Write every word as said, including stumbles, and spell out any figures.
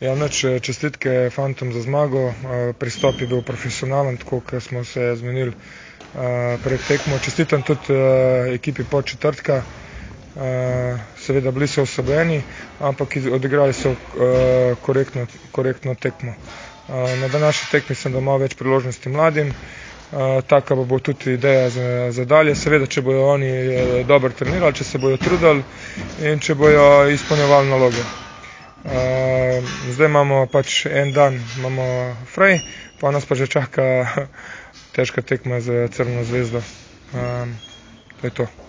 Ja, nič, čestitke fantom za zmago. Pristop je bil profesionalen, tako kot smo se zmenili pred tekmo. Čestitam tudi ekipi Podčetrtka. Seveda bili so oslabljeni, ampak odigrali so korektno, korektno tekmo. Na današnji tekmi sem dal malo več priložnosti mladim. Taka bo tudi ideja za, za dalje. Seveda, če bojo oni dobro trenirali, če se bojo trudili in če bojo izpolnjevali naloge. Uh, zdaj imamo pač en dan, imamo fraj, pa nas pa že čaka težka tekma z Crveno zvezdo. Uh, to je to.